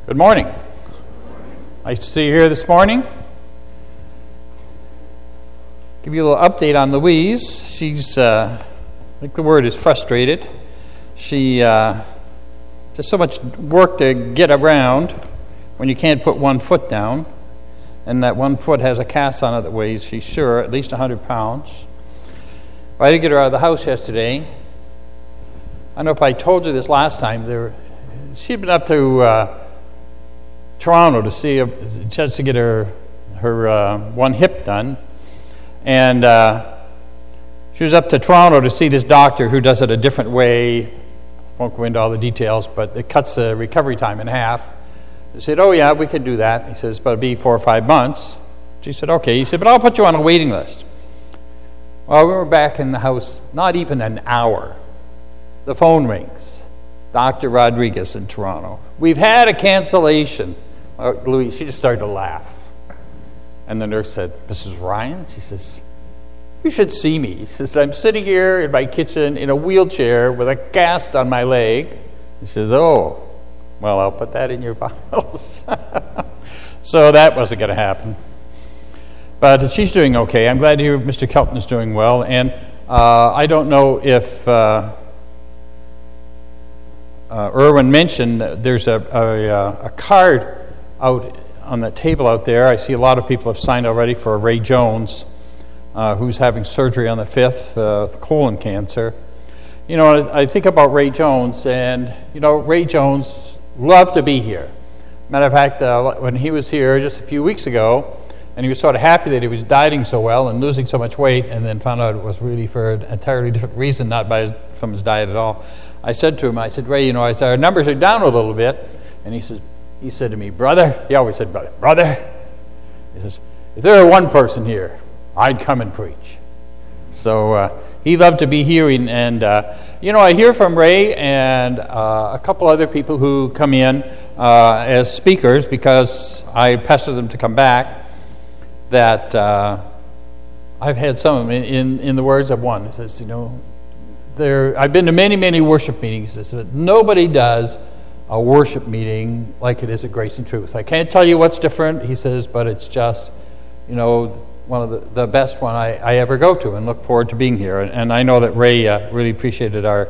Good morning. Nice to see you here this morning. Give you a little update on Louise. She's, I think the word is frustrated. She just so much work to get around when you can't put one foot down, and that one foot has a cast on it that weighs, she's sure, at least 100 pounds. I had to get her out of the house yesterday. I don't know if I told you this last time. She'd been up to Toronto to see a chance to get her one hip done, and she was up to Toronto to see this doctor who does it a different way. Won't go into all the details, but it cuts the recovery time in half. They said, "Oh yeah, we could do that." He says, "But it'll be 4 or 5 months." She said, "Okay." He said, "But I'll put you on a waiting list." Well, we were back in the house not even an hour. The phone rings. Dr. Rodriguez in Toronto. "We've had a cancellation." Louise, she just started to laugh. And the nurse said, "Mrs. Ryan?" She says, "You should see me." He says, "I'm sitting here in my kitchen in a wheelchair with a cast on my leg." He says, "Oh, well, I'll put that in your files." So that wasn't going to happen. But she's doing okay. I'm glad to hear Mr. Kelton is doing well. And I don't know if Irwin mentioned there's a card out on the table out there. I see a lot of people have signed already for Ray Jones, who's having surgery on the 5th with colon cancer. You know, I think about Ray Jones, and, you know, Ray Jones loved to be here. Matter of fact, when he was here just a few weeks ago, and he was sort of happy that he was dieting so well and losing so much weight, and then found out it was really for an entirely different reason, not from his diet at all. I said to him, I said, "Ray, you know," I said, "our numbers are down a little bit." And he said to me, "Brother," he always said, "Brother," he says, "if there were one person here, I'd come and preach." So he loved to be here, and you know, I hear from Ray and a couple other people who come in as speakers, because I pester them to come back, that I've had some of them in the words of one. He says, you know, I've been to many, many worship meetings. He says, nobody does a worship meeting like it is at Grace and Truth. I can't tell you what's different, he says, but it's just, you know, one of the best one I ever go to, and look forward to being here. And I know that Ray really appreciated our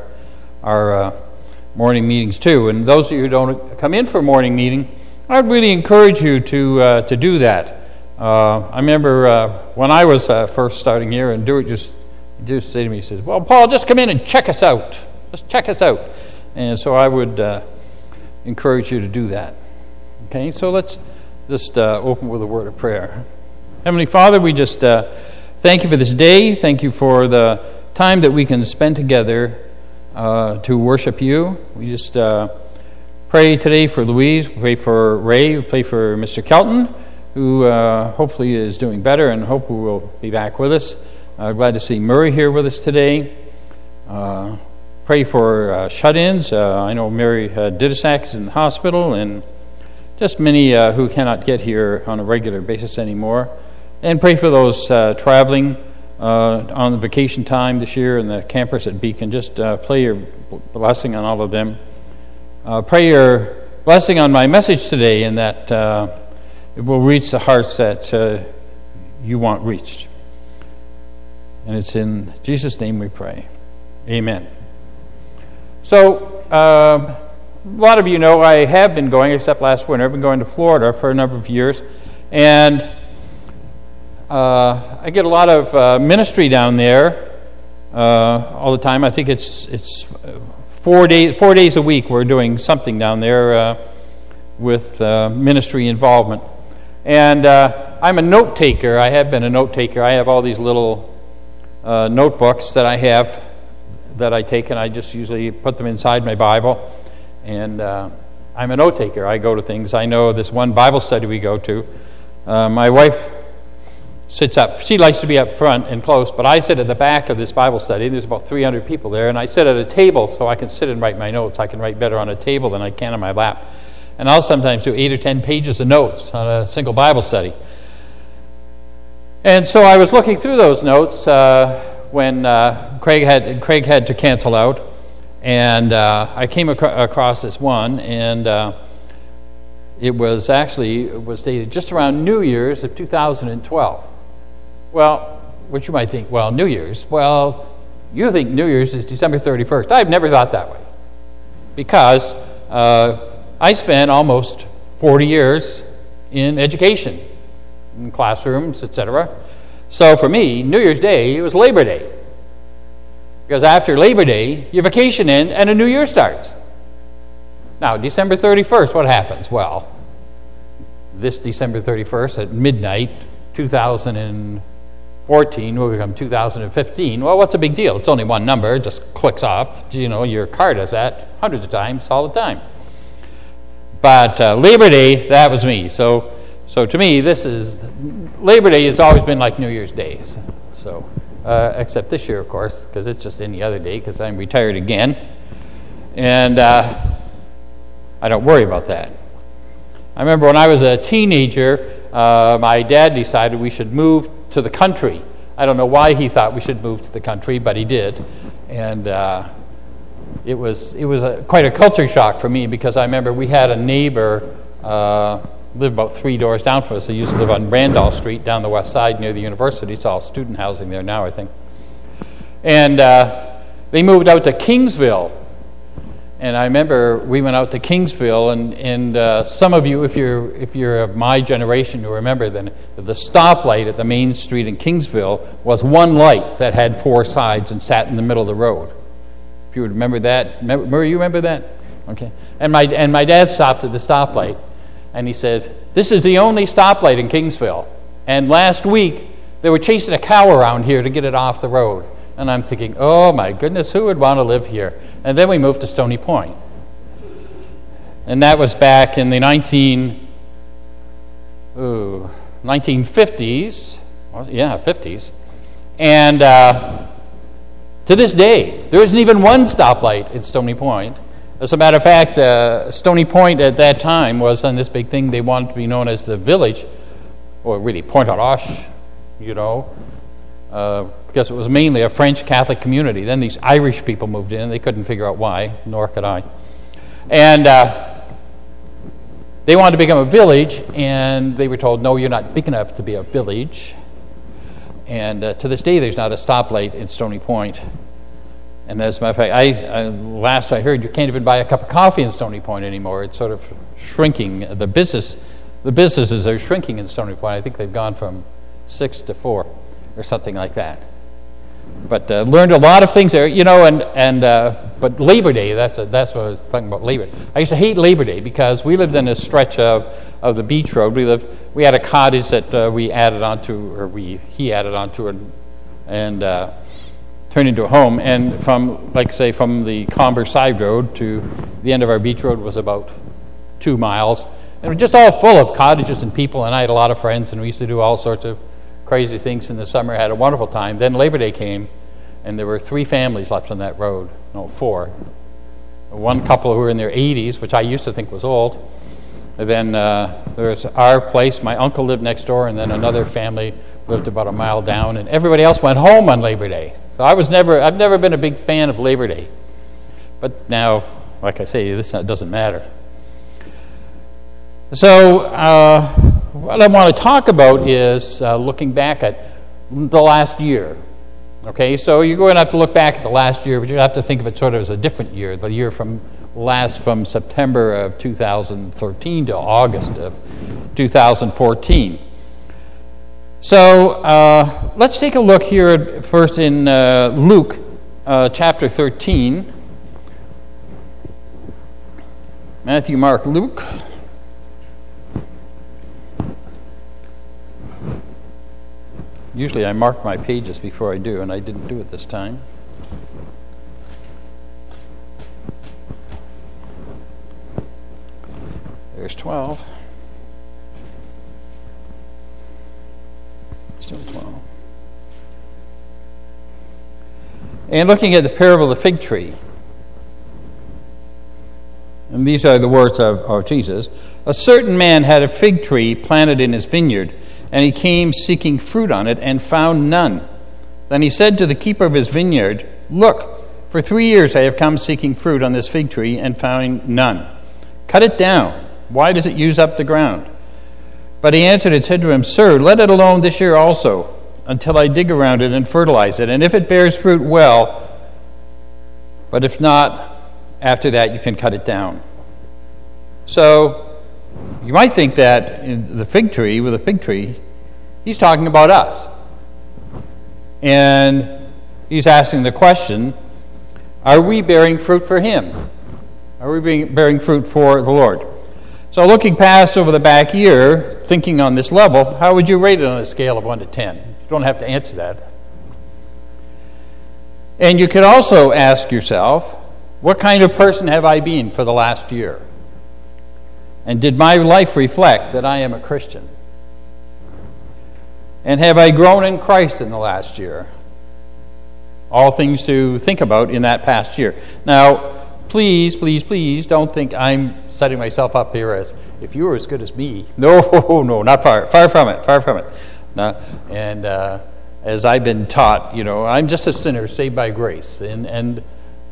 morning meetings too. And those of you who don't come in for a morning meeting, I'd really encourage you to do that. I remember when I was first starting here, and Dewey just say to me, he says, "Well, Paul, just come in and check us out. Just check us out." And so I would encourage you to do that. Okay, so let's just open with a word of prayer. Heavenly Father, we just thank you for this day. Thank you for the time that we can spend together to worship you. We just pray today for Louise. We pray for Ray. We pray for Mr. Kelton, who hopefully is doing better, and hope who will be back with us. Glad to see Murray here with us today. Pray for shut-ins. I know Mary Didasak is in the hospital, and just many who cannot get here on a regular basis anymore. And pray for those traveling on the vacation time this year, and the campers at Beacon. Just pray your blessing on all of them. Pray your blessing on my message today, and that it will reach the hearts that you want reached. And it's in Jesus' name we pray. Amen. So, a lot of you know I have been going, except last winter, I've been going to Florida for a number of years. And I get a lot of ministry down there all the time. I think it's 4 days a week we're doing something down there with ministry involvement. And I'm a note taker. I have been a note taker. I have all these little notebooks that I have that I take, and I just usually put them inside my Bible. And I'm a note taker. I go to things. I know this one Bible study we go to. My wife sits up. She likes to be up front and close, but I sit at the back of this Bible study. There's about 300 people there, and I sit at a table so I can sit and write my notes. I can write better on a table than I can on my lap. And I'll sometimes do 8 or 10 pages of notes on a single Bible study. And so I was looking through those notes when Craig had to cancel out, and I came across this one, and it was dated just around New Year's of 2012. Well, which you might think, well, New Year's. Well, you think New Year's is December 31st. I've never thought that way, because I spent almost 40 years in education, in classrooms, etc. So for me, New Year's Day, it was Labor Day. Because after Labor Day, your vacation ends and a new year starts. Now, December 31st, what happens? Well, this December 31st at midnight, 2014 will become 2015. Well, what's a big deal? It's only one number. It just clicks up. You know, your car does that hundreds of times all the time. But Labor Day, that was me. So to me, Labor Day has always been like New Year's Day. So, except this year, of course, because it's just any other day, because I'm retired again. And I don't worry about that. I remember when I was a teenager, my dad decided we should move to the country. I don't know why he thought we should move to the country, but he did. And it was quite a culture shock for me, because I remember we had a neighbor lived about 3 doors down from us. They used to live on Randolph Street down the west side near the university. It's all student housing there now, I think. And they moved out to Kingsville. And I remember we went out to Kingsville, and some of you, if you're of my generation, you remember that the stoplight at the main street in Kingsville was one light that had 4 sides and sat in the middle of the road. If you would remember that, you remember that? Okay. And my dad stopped at the stoplight, and he said, "This is the only stoplight in Kingsville. And last week they were chasing a cow around here to get it off the road." And I'm thinking, oh my goodness, who would want to live here? And then we moved to Stony Point. And that was back in the 1950s. Well, yeah, 50s. And to this day, there isn't even one stoplight in Stony Point. As a matter of fact, Stony Point at that time was on this big thing. They wanted to be known as the village, or really Pointe-à-Roche, because it was mainly a French Catholic community. Then these Irish people moved in, and they couldn't figure out why, nor could I. And they wanted to become a village, and they were told, no, you're not big enough to be a village. And to this day, there's not a stoplight in Stony Point. And as a matter of fact, last I heard, you can't even buy a cup of coffee in Stony Point anymore. It's sort of shrinking. The businesses are shrinking in Stony Point. I think they've gone from 6 to 4 or something like that. But learned a lot of things there, but Labor Day, that's what I was talking about, Labor Day. I used to hate Labor Day because we lived in a stretch of the beach road. We had a cottage that he added onto and turned into a home. And from the Commerce Side Road to the end of our beach road was about 2 miles. And it was just all full of cottages and people, and I had a lot of friends, and we used to do all sorts of crazy things in the summer. Had a wonderful time. Then Labor Day came, and there were 3 families left on that road. No, 4. One couple who were in their 80s, which I used to think was old. And then there's our place. My uncle lived next door, and then another family lived about a mile down, and everybody else went home on Labor Day. So I've never been a big fan of Labor Day. But now, like I say, this doesn't matter. So what I want to talk about is looking back at the last year. Okay, so you're going to have to look back at the last year, but you have to think of it sort of as a different year. The year from September of 2013 to August of 2014. So let's take a look here first in Luke chapter 13. Matthew, Mark, Luke. Usually I mark my pages before I do, and I didn't do it this time. There's 12. Still 12. And looking at the parable of the fig tree. And these are the words of Jesus. A certain man had a fig tree planted in his vineyard, and he came seeking fruit on it and found none. Then he said to the keeper of his vineyard, "Look, for 3 years I have come seeking fruit on this fig tree and found none. Cut it down." Why does it use up the ground?" But he answered and said to him, "Sir, let it alone this year also, until I dig around it and fertilize it. And if it bears fruit, well, but if not, after that you can cut it down." So you might think that in the fig tree, with a fig tree, he's talking about us. And he's asking the question, are we bearing fruit for him? Are we bearing fruit for the Lord? So looking past over the back year, thinking on this level, how would you rate it on a scale of 1 to 10? You don't have to answer that. And you could also ask yourself, what kind of person have I been for the last year? And did my life reflect that I am a Christian? And have I grown in Christ in the last year? All things to think about in that past year. Now, please, please, please don't think I'm setting myself up here as if you were as good as me. No, not far from it. No, and as I've been taught, I'm just a sinner saved by grace. And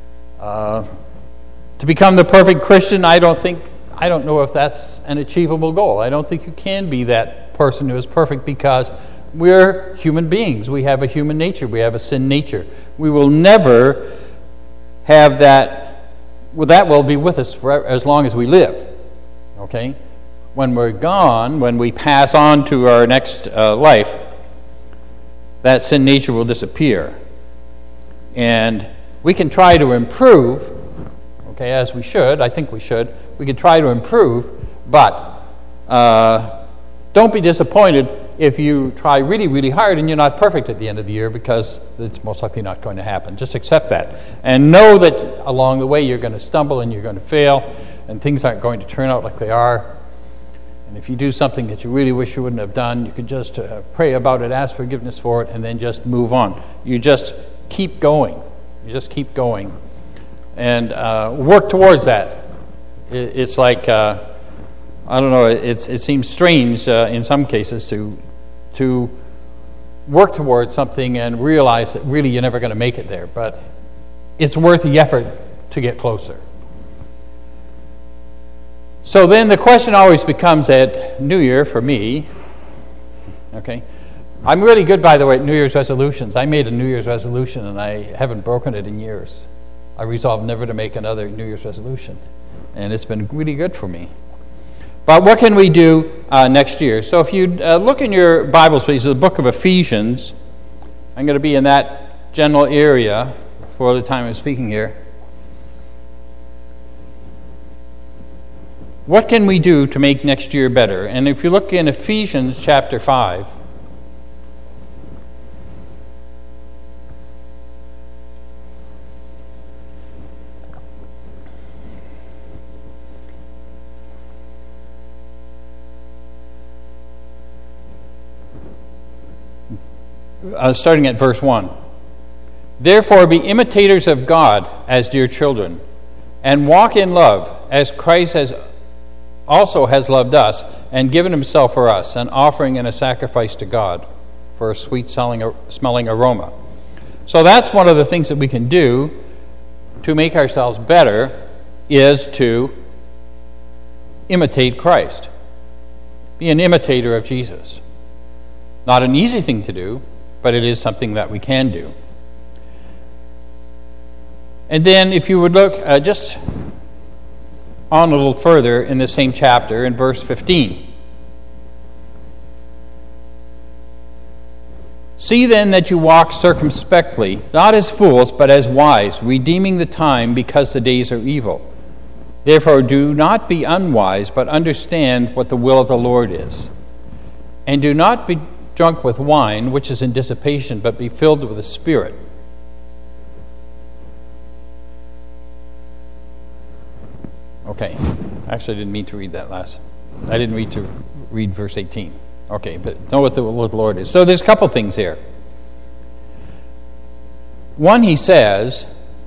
to become the perfect Christian, I don't know if that's an achievable goal. I don't think you can be that person who is perfect, because we're human beings. We have a human nature. We have a sin nature. We will never have that. Well, that will be with us for as long as we live. Okay? When we're gone, when we pass on to our next life, that sin nature will disappear. And we can try to improve, okay, as we should. I think we should. We can try to improve, but don't be disappointed if you try really, really hard and you're not perfect at the end of the year, because it's most likely not going to happen. Just accept that. And know that along the way you're going to stumble and you're going to fail, and things aren't going to turn out like they are. And if you do something that you really wish you wouldn't have done, you can just pray about it, ask forgiveness for it, and then just move on. You just keep going. And work towards that. It's like, I don't know, it seems strange in some cases to work towards something and realize that really you're never going to make it there. But it's worth the effort to get closer. So then the question always becomes at New Year for me, okay? I'm really good, by the way, at New Year's resolutions. I made a New Year's resolution and I haven't broken it in years. I resolved never to make another New Year's resolution. And it's been really good for me. But what can we do next year? So if you look in your Bibles, please, the book of Ephesians. I'm going to be in that general area for the time I'm speaking here. What can we do to make next year better? And if you look in Ephesians chapter 5, starting at verse 1. "Therefore be imitators of God as dear children, and walk in love, as Christ also has loved us, and given himself for us, an offering and a sacrifice to God for a sweet smelling aroma." So that's one of the things that we can do to make ourselves better, is to imitate Christ. Be an imitator of Jesus. Not an easy thing to do, but it is something that we can do. And then if you would look just on a little further in the same chapter, in verse 15. "See then that you walk circumspectly, not as fools, but as wise, redeeming the time, because the days are evil. Therefore do not be unwise, but understand what the will of the Lord is. And do not be drunk with wine, which is in dissipation, but be filled with the Spirit." Okay. Actually, I didn't mean to read that last. I didn't mean to read verse 18. Okay, but know what the will of the Lord is. So there's a couple things here. One, he says,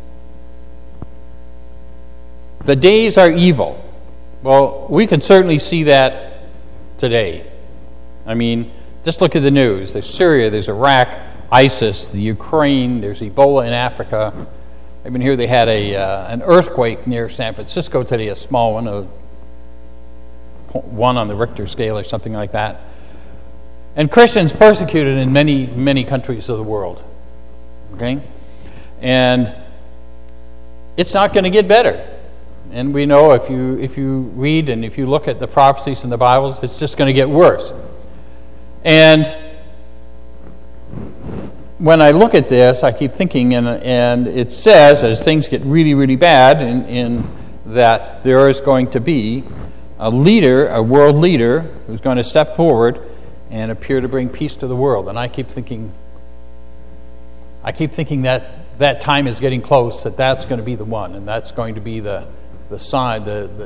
the days are evil. Well, we can certainly see that today. I mean, just look at the news. There's Syria, there's Iraq, ISIS, the Ukraine, there's Ebola in Africa. I've been here, they had an earthquake near San Francisco today, a small one, 1 on the Richter scale or something like that. And Christians persecuted in many, many countries of the world. Okay? And it's not going to get better. And we know if you read and if you look at the prophecies in the Bible, it's just going to get worse. And when I look at this, I keep thinking, and it says, as things get really, really bad, in that there is going to be a leader, a world leader, who's going to step forward and appear to bring peace to the world. And I keep thinking that time is getting close, that's going to be the one, and that's going to be the sign,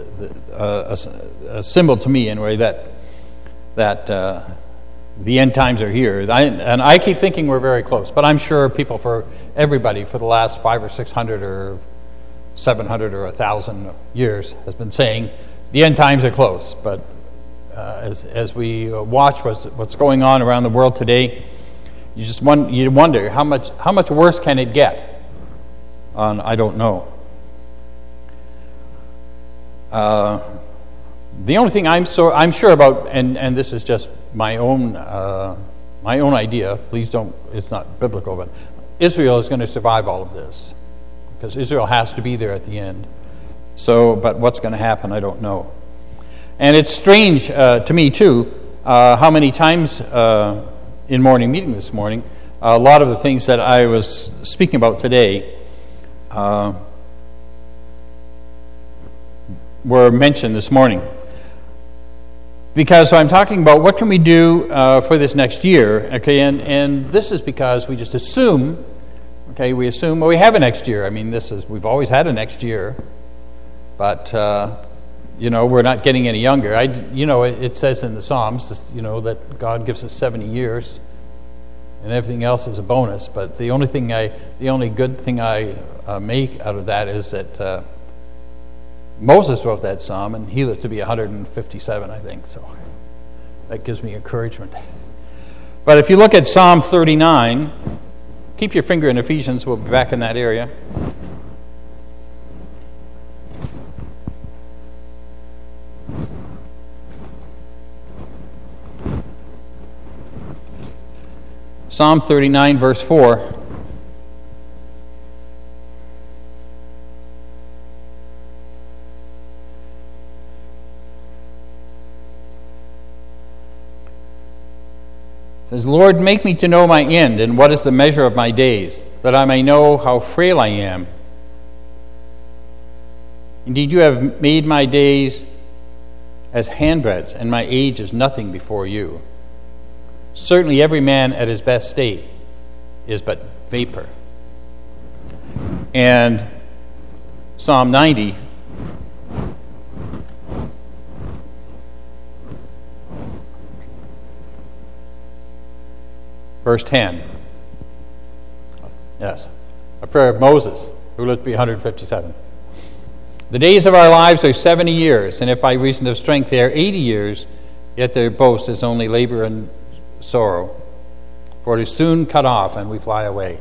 a symbol to me anyway, that the end times are here. And I keep thinking we're very close, but I'm sure everybody for the last 500 or 600 or 700 or 1,000 years has been saying the end times are close. But as we watch what's going on around the world today, you wonder how much worse can it get? I don't know. The only thing I'm sure about, and this is just my own idea. Please don't. It's not biblical, but Israel is going to survive all of this because Israel has to be there at the end. So, but what's going to happen, I don't know. And it's strange to me too how many times in morning meeting this morning, a lot of the things that I was speaking about today were mentioned this morning. Because I'm talking about what can we do for this next year, okay? And this is because we just assume, okay? We assume we have a next year. I mean, we've always had a next year, but we're not getting any younger. It says in the Psalms, that God gives us 70 years, and everything else is a bonus. But the only good thing I make out of that is that Moses wrote that psalm, and he lived to be 157, I think. So that gives me encouragement. But if you look at Psalm 39, keep your finger in Ephesians. We'll be back in that area. Psalm 39, verse 4. It says, Lord, make me to know my end, and what is the measure of my days, that I may know how frail I am. Indeed, you have made my days as handbreadths, and my age is nothing before you. Certainly every man at his best state is but vapor. And Psalm 90, verse 10. Yes, a prayer of Moses, who lived to be 157. The days of our lives are 70 years, and if by reason of strength they are 80 years, yet their boast is only labor and sorrow. For it is soon cut off, and we fly away.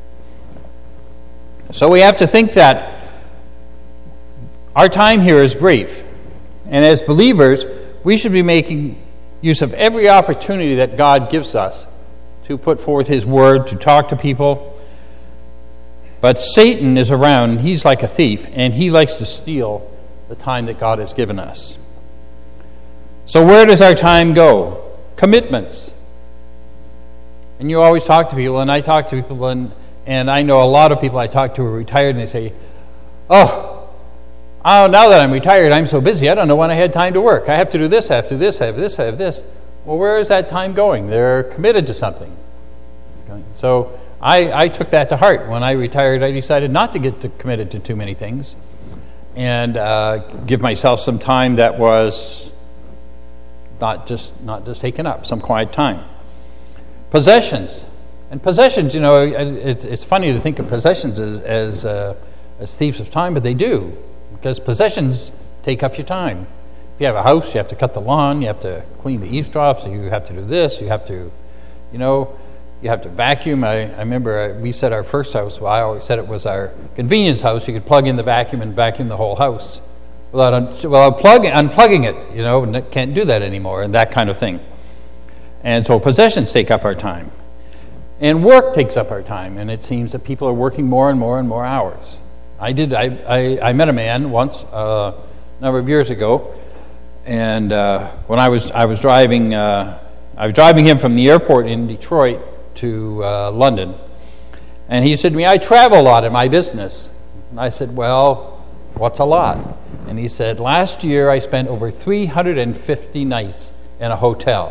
So we have to think that our time here is brief. And as believers, we should be making use of every opportunity that God gives us to put forth His word, to talk to people. But Satan is around, and he's like a thief, and he likes to steal the time that God has given us. So where does our time go? Commitments. And you always talk to people, and I talk to people, and I know a lot of people I talk to are retired, and they say, oh, now that I'm retired, I'm so busy, I don't know when I had time to work. I have to do this, I have to do this, I have this, I have this. Well, where is that time going? They're committed to something. Okay. So I took that to heart. When I retired, I decided not to get committed to too many things and give myself some time that was not just taken up, some quiet time. Possessions. And possessions, it's funny to think of possessions as thieves of time, but they do. Because possessions take up your time. If you have a house, you have to cut the lawn, you have to clean the eavesdrops, you have to do this, you have to, you have to vacuum. I remember we said our first house, well, I always said it was our convenience house. You could plug in the vacuum and vacuum the whole house. without unplugging it. And can't do that anymore, and that kind of thing. And so possessions take up our time. And work takes up our time, and it seems that people are working more and more and more hours. I met a man once, a number of years ago, and when I was driving him from the airport in Detroit to London, and he said to me, "I travel a lot in my business." And I said, "Well, what's a lot?" And he said, "Last year I spent over 350 nights in a hotel."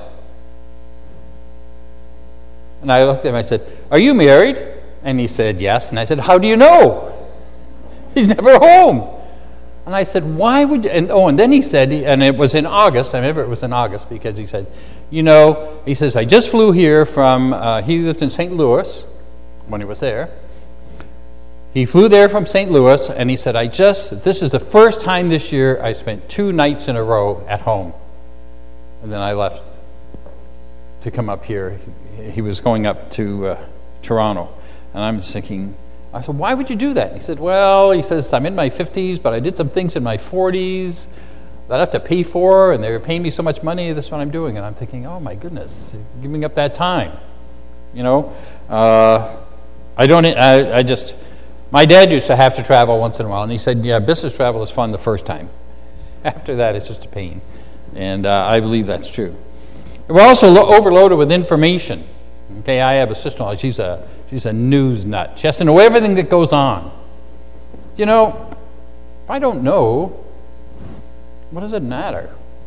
And I looked at him, I said, "Are you married?" And he said, "Yes." And I said, "How do you know? He's never home." And I said, "Why would you?" And then he said, and it was in August, I remember it was in August, because he said, he says, "I just flew here from," he lived in St. Louis when he was there. He flew there from St. Louis, and he said, "This is the first time this year I spent 2 nights in a row at home." And then I left to come up here. He was going up to Toronto. And I'm thinking, I said, "Why would you do that?" He said, "Well," he says, "I'm in my 50s, but I did some things in my 40s that I have to pay for, and they're paying me so much money, this is what I'm doing." And I'm thinking, oh my goodness, giving up that time. My dad used to have to travel once in a while, and he said, "Yeah, business travel is fun the first time. After that, it's just a pain." And I believe that's true. We're also overloaded with information. Okay, I have a sister-in-law. She's a news nut. She has to know everything that goes on. If I don't know, what does it matter?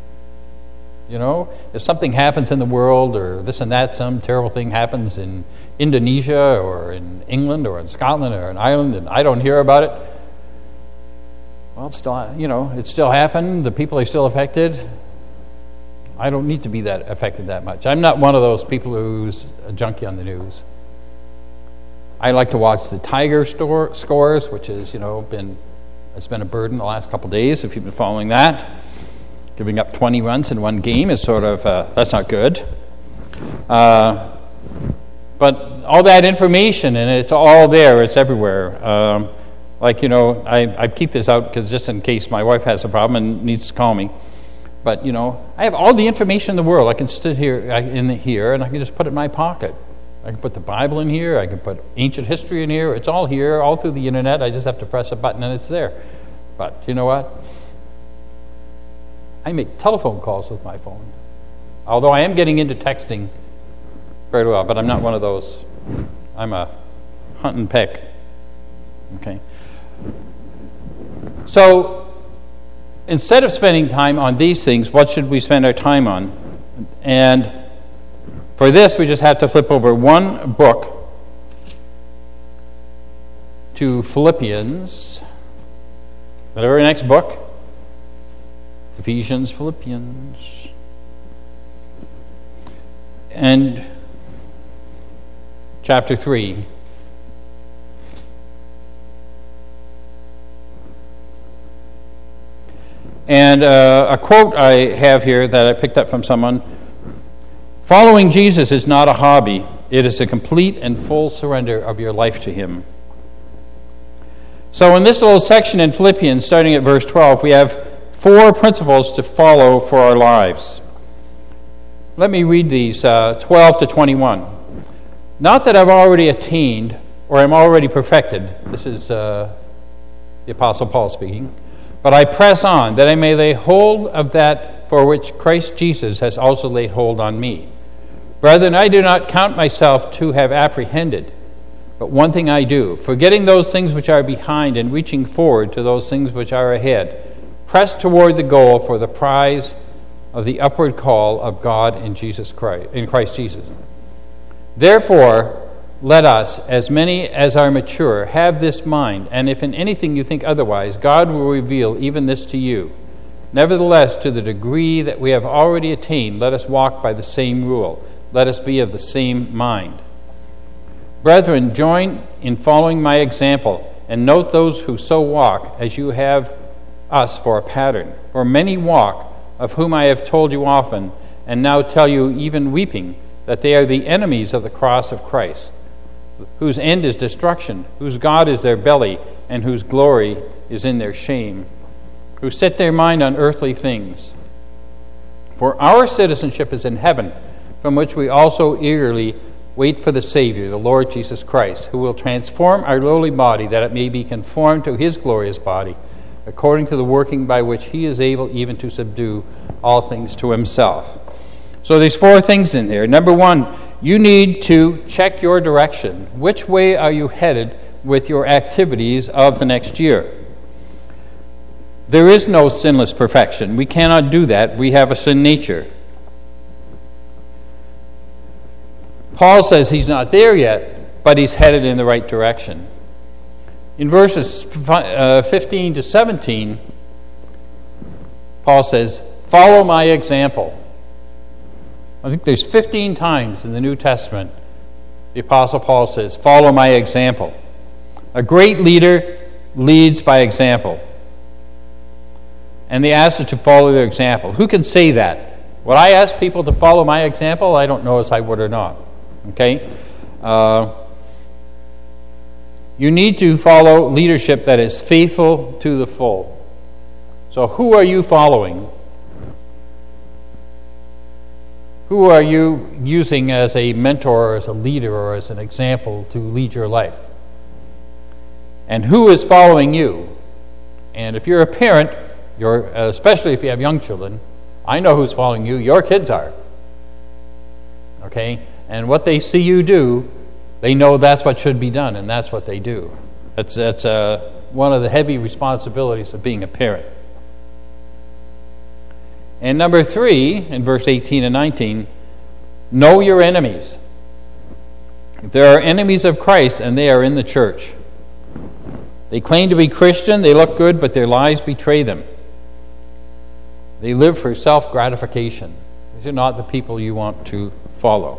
If something happens in the world, or this and that, some terrible thing happens in Indonesia or in England or in Scotland or in Ireland, and I don't hear about it, well, it still happened. The people are still affected. I don't need to be that affected that much. I'm not one of those people who's a junkie on the news. I like to watch the Tiger scores, which is, it's been a burden the last couple of days if you've been following that. Giving up 20 runs in one game is sort of, that's not good. But all that information, and it's all there, it's everywhere. I keep this out because just in case my wife has a problem and needs to call me. But, I have all the information in the world. I can sit here and I can just put it in my pocket. I can put the Bible in here. I can put ancient history in here. It's all here, all through the internet. I just have to press a button and it's there. But you know what? I make telephone calls with my phone. Although I am getting into texting very well, but I'm not one of those. I'm a hunt and peck. Okay. So, instead of spending time on these things, what should we spend our time on? And for this, we just have to flip over one book to Philippians. The very next book, Ephesians, Philippians. And chapter 3. And a quote I have here that I picked up from someone: "Following Jesus is not a hobby. It is a complete and full surrender of your life to Him." So in this little section in Philippians, starting at verse 12, we have 4 principles to follow for our lives. Let me read these, 12 to 21. "Not that I've already attained or am already perfected." This is the Apostle Paul speaking. "But I press on, that I may lay hold of that for which Christ Jesus has also laid hold on me. Brethren, I do not count myself to have apprehended, but one thing I do, forgetting those things which are behind and reaching forward to those things which are ahead, press toward the goal for the prize of the upward call of God in Christ Jesus. Therefore, let us, as many as are mature, have this mind, and if in anything you think otherwise, God will reveal even this to you. Nevertheless, to the degree that we have already attained, let us walk by the same rule. Let us be of the same mind. Brethren, join in following my example, and note those who so walk, as you have us for a pattern. For many walk, of whom I have told you often, and now tell you even weeping, that they are the enemies of the cross of Christ, whose end is destruction, whose God is their belly, and whose glory is in their shame, who set their mind on earthly things. For our citizenship is in heaven, from which we also eagerly wait for the Savior, the Lord Jesus Christ, who will transform our lowly body, that it may be conformed to his glorious body, according to the working by which he is able even to subdue all things to himself. So there's 4 things in there. Number 1, you need to check your direction. Which way are you headed with your activities of the next year? There is no sinless perfection. We cannot do that. We have a sin nature. Paul says he's not there yet, but he's headed in the right direction. In verses 15 to 17, Paul says, "Follow my example." I think there's 15 times in the New Testament the Apostle Paul says, "Follow my example." A great leader leads by example. And they ask us to follow their example. Who can say that? Would I ask people to follow my example? I don't know if I would or not. Okay? You need to follow leadership that is faithful to the full. So who are you following? Who are you using as a mentor, or as a leader, or as an example to lead your life? And who is following you? And if you're a parent, especially if you have young children, I know who's following you. Your kids are. Okay? And what they see you do, they know that's what should be done, and that's what they do. That's one of the heavy responsibilities of being a parent. And number 3, in verse 18 and 19, know your enemies. There are enemies of Christ, and they are in the church. They claim to be Christian, they look good, but their lives betray them. They live for self-gratification. These are not the people you want to follow.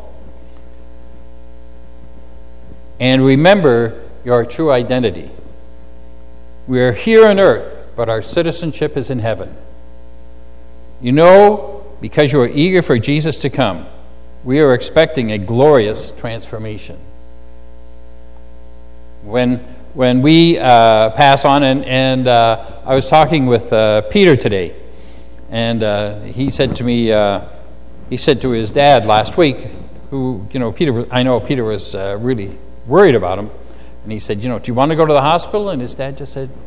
And remember your true identity. We are here on earth, but our citizenship is in heaven. You know, because you are eager for Jesus to come, we are expecting a glorious transformation. When we pass on, and I was talking with Peter today, and he said to me, he said to his dad last week, who, I know Peter was really worried about him, and he said, do you want to go to the hospital? And his dad just said,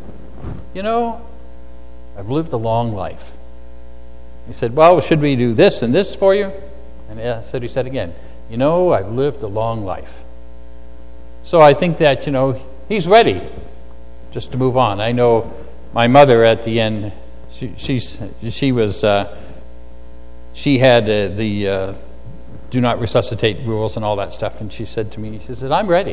I've lived a long life. He said, well, should we do this and this for you? And he said again, I've lived a long life. So I think that, he's ready just to move on. I know my mother at the end, she had the do not resuscitate rules and all that stuff, and she said to me, she said, I'm ready.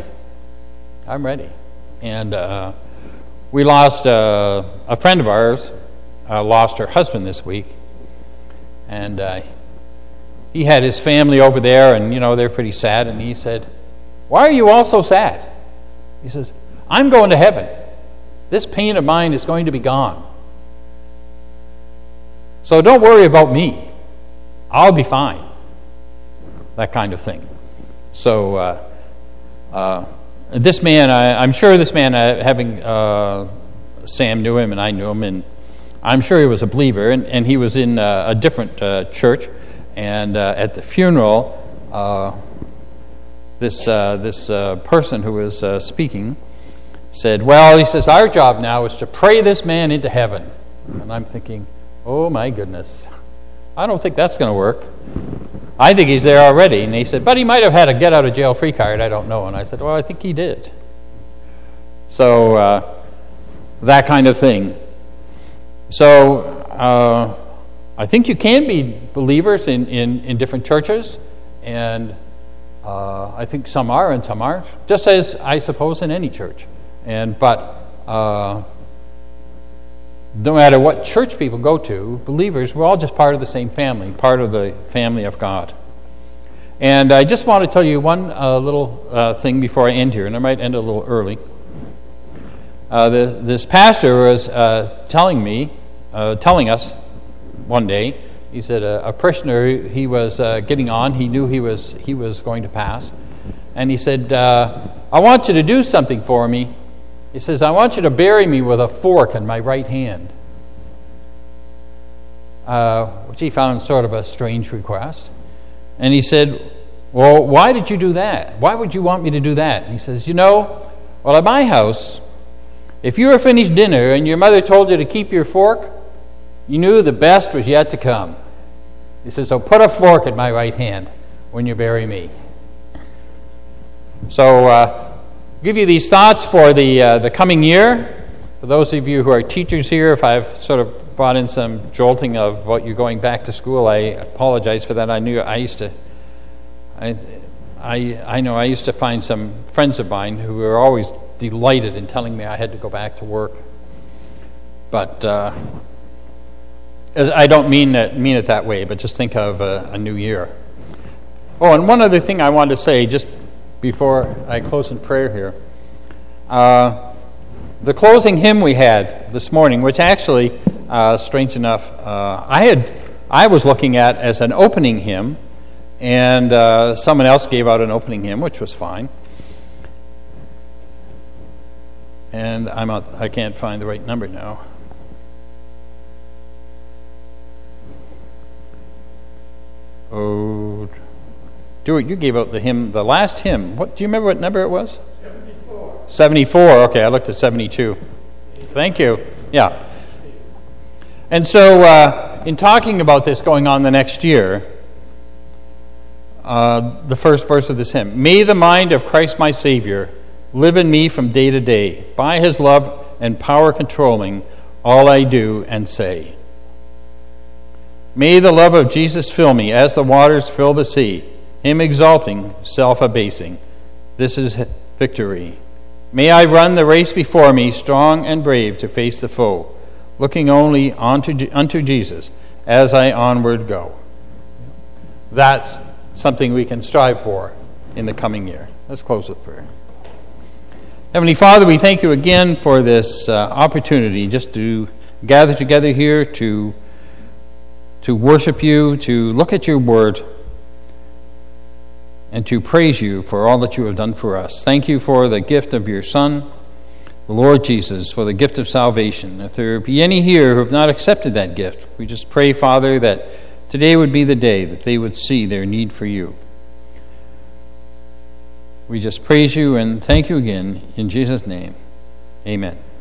And we lost a friend of ours, lost her husband this week, and he had his family over there, and they're pretty sad, and he said, why are you all so sad? He says, I'm going to heaven. This pain of mine is going to be gone. So don't worry about me. I'll be fine. That kind of thing. So this man, I'm sure this man, having Sam knew him and I knew him, and I'm sure he was a believer, and he was in a different church, and at the funeral, this person who was speaking said, well, he says, our job now is to pray this man into heaven. And I'm thinking, oh my goodness, I don't think that's going to work. I think he's there already. And he said, but he might have had a get-out-of-jail-free card, I don't know. And I said, well, I think he did. So that kind of thing. So I think you can be believers in different churches, and I think some are and some aren't, just as I suppose in any church. But no matter what church people go to, believers, we're all just part of the same family, part of the family of God. And I just want to tell you one little thing before I end here, and I might end a little early. This pastor was telling us one day, he said a parishioner, he was getting on, he knew he was going to pass, and he said, I want you to do something for me. He says, I want you to bury me with a fork in my right hand. which he found sort of a strange request. And he said, well, why did you do that? Why would you want me to do that? And he says, well, at my house, if you were finished dinner and your mother told you to keep your fork, you knew the best was yet to come. He says, so put a fork in my right hand when you bury me. So give you these thoughts for the coming year. For those of you who are teachers here, if I've sort of brought in some jolting of what you're going back to school, I apologize for that. I know I used to find some friends of mine who were always delighted in telling me I had to go back to work. But I don't mean it that way, but just think of a new year. Oh, and one other thing I wanted to say just before I close in prayer here. The closing hymn we had this morning, which actually, strange enough, I was looking at as an opening hymn, and someone else gave out an opening hymn, which was fine. And I can't find the right number now. Oh, Stuart, you gave out the hymn, the last hymn. Do you remember what number it was? 74. 74. Okay, I looked at 72. Thank you. Yeah. And so, in talking about this going on the next year, the first verse of this hymn: may the mind of Christ my Savior live in me from day to day, by his love and power controlling all I do and say. May the love of Jesus fill me as the waters fill the sea, him exalting, self-abasing. This is victory. May I run the race before me, strong and brave to face the foe, looking only unto Jesus as I onward go. That's something we can strive for in the coming year. Let's close with prayer. Heavenly Father, we thank you again for this opportunity just to gather together here to worship you, to look at your word, and to praise you for all that you have done for us. Thank you for the gift of your Son, the Lord Jesus, for the gift of salvation. If there be any here who have not accepted that gift, we just pray, Father, that today would be the day that they would see their need for you. We just praise you and thank you again in Jesus' name. Amen.